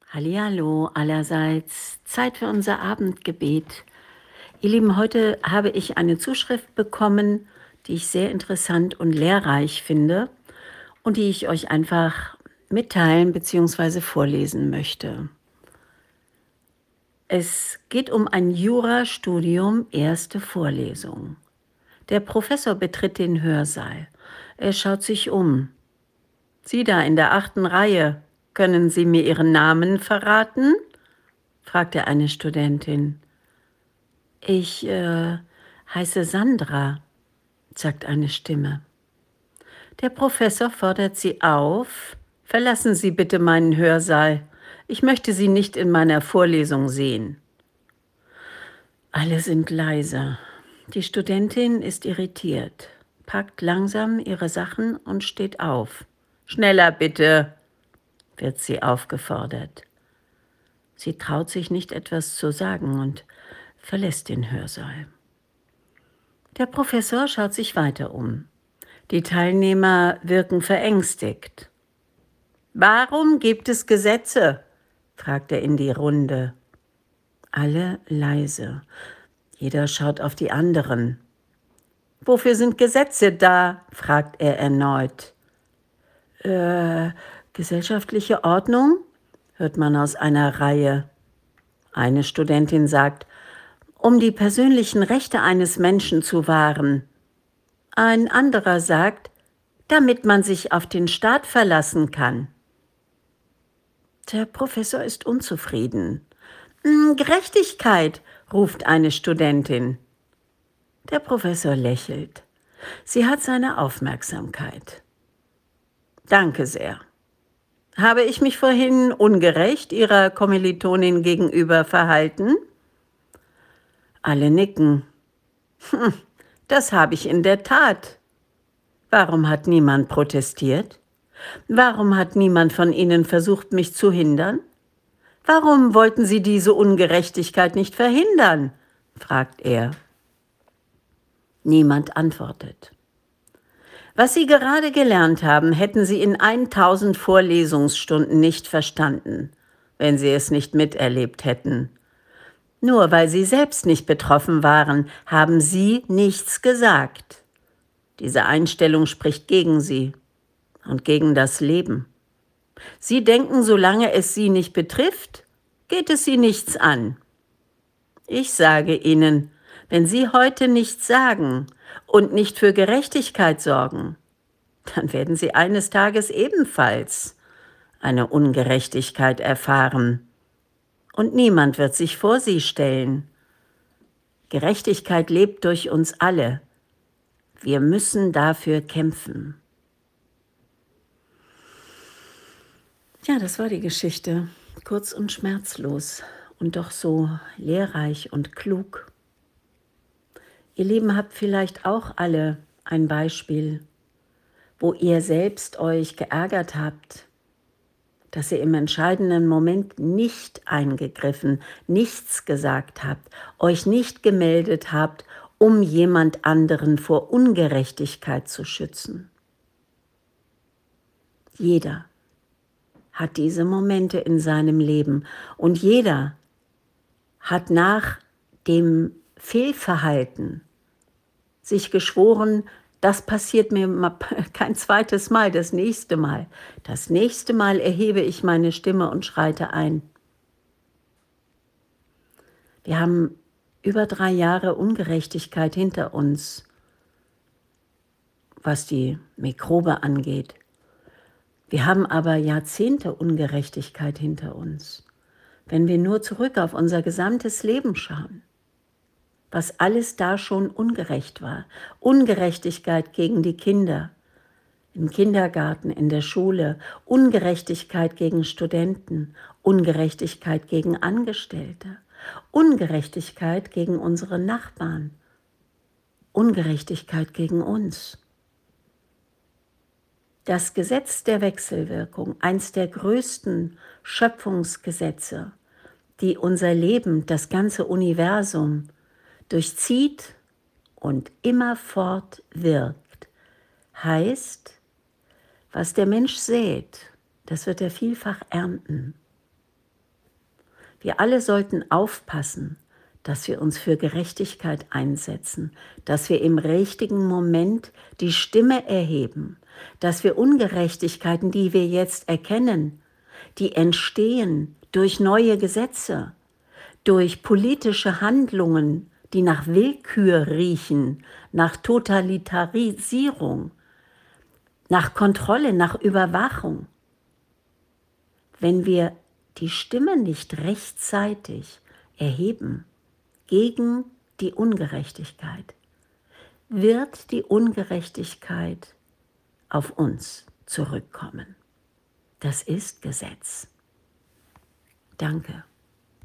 Hallihallo allerseits, Zeit für unser Abendgebet. Ihr Lieben, heute habe ich eine Zuschrift bekommen, die ich sehr interessant und lehrreich finde und die ich euch einfach mitteilen bzw. vorlesen möchte. Es geht um ein Jurastudium, erste Vorlesung. Der Professor betritt den Hörsaal. Er schaut sich um. Sie da in der 8. Reihe, können Sie mir Ihren Namen verraten? Fragte eine Studentin. Ich heiße Sandra, sagt eine Stimme. Der Professor fordert sie auf. Verlassen Sie bitte meinen Hörsaal. Ich möchte Sie nicht in meiner Vorlesung sehen. Alle sind leise. Die Studentin ist irritiert, packt langsam ihre Sachen und steht auf. Schneller bitte, wird sie aufgefordert. Sie traut sich nicht, etwas zu sagen und verlässt den Hörsaal. Der Professor schaut sich weiter um. Die Teilnehmer wirken verängstigt. »Warum gibt es Gesetze?« fragt er in die Runde. Alle leise. Jeder schaut auf die anderen. »Wofür sind Gesetze da?« fragt er erneut. Gesellschaftliche Ordnung?« hört man aus einer Reihe. Eine Studentin sagt, um die persönlichen Rechte eines Menschen zu wahren. Ein anderer sagt, damit man sich auf den Staat verlassen kann. Der Professor ist unzufrieden. Gerechtigkeit, ruft eine Studentin. Der Professor lächelt. Sie hat seine Aufmerksamkeit. Danke sehr. Habe ich mich vorhin ungerecht Ihrer Kommilitonin gegenüber verhalten? Alle nicken. Das habe ich in der Tat. Warum hat niemand protestiert? Warum hat niemand von Ihnen versucht, mich zu hindern? Warum wollten Sie diese Ungerechtigkeit nicht verhindern? Fragt er. Niemand antwortet. Was Sie gerade gelernt haben, hätten Sie in 1000 Vorlesungsstunden nicht verstanden, wenn Sie es nicht miterlebt hätten. Nur weil Sie selbst nicht betroffen waren, haben Sie nichts gesagt. Diese Einstellung spricht gegen Sie und gegen das Leben. Sie denken, solange es Sie nicht betrifft, geht es Sie nichts an. Ich sage Ihnen, wenn Sie heute nichts sagen und nicht für Gerechtigkeit sorgen, dann werden Sie eines Tages ebenfalls eine Ungerechtigkeit erfahren. Und niemand wird sich vor Sie stellen. Gerechtigkeit lebt durch uns alle. Wir müssen dafür kämpfen. Ja, das war die Geschichte. Kurz und schmerzlos und doch so lehrreich und klug. Ihr Lieben, habt vielleicht auch alle ein Beispiel, wo ihr selbst euch geärgert habt, dass ihr im entscheidenden Moment nicht eingegriffen, nichts gesagt habt, euch nicht gemeldet habt, um jemand anderen vor Ungerechtigkeit zu schützen. Jeder hat diese Momente in seinem Leben und jeder hat nach dem Fehlverhalten sich geschworen, das passiert mir kein zweites Mal, das nächste Mal. Das nächste Mal erhebe ich meine Stimme und schreite ein. Wir haben über 3 Jahre Ungerechtigkeit hinter uns, was die Mikrobe angeht. Wir haben aber Jahrzehnte Ungerechtigkeit hinter uns. Wenn wir nur zurück auf unser gesamtes Leben schauen, was alles da schon ungerecht war. Ungerechtigkeit gegen die Kinder, im Kindergarten, in der Schule, Ungerechtigkeit gegen Studenten, Ungerechtigkeit gegen Angestellte, Ungerechtigkeit gegen unsere Nachbarn, Ungerechtigkeit gegen uns. Das Gesetz der Wechselwirkung, eins der größten Schöpfungsgesetze, die unser Leben, das ganze Universum durchzieht und immerfort wirkt, heißt, was der Mensch sät, das wird er vielfach ernten. Wir alle sollten aufpassen, dass wir uns für Gerechtigkeit einsetzen, dass wir im richtigen Moment die Stimme erheben, dass wir Ungerechtigkeiten, die wir jetzt erkennen, die entstehen durch neue Gesetze, durch politische Handlungen, die nach Willkür riechen, nach Totalitarisierung, nach Kontrolle, nach Überwachung. Wenn wir die Stimme nicht rechtzeitig erheben gegen die Ungerechtigkeit, wird die Ungerechtigkeit auf uns zurückkommen. Das ist Gesetz. Danke.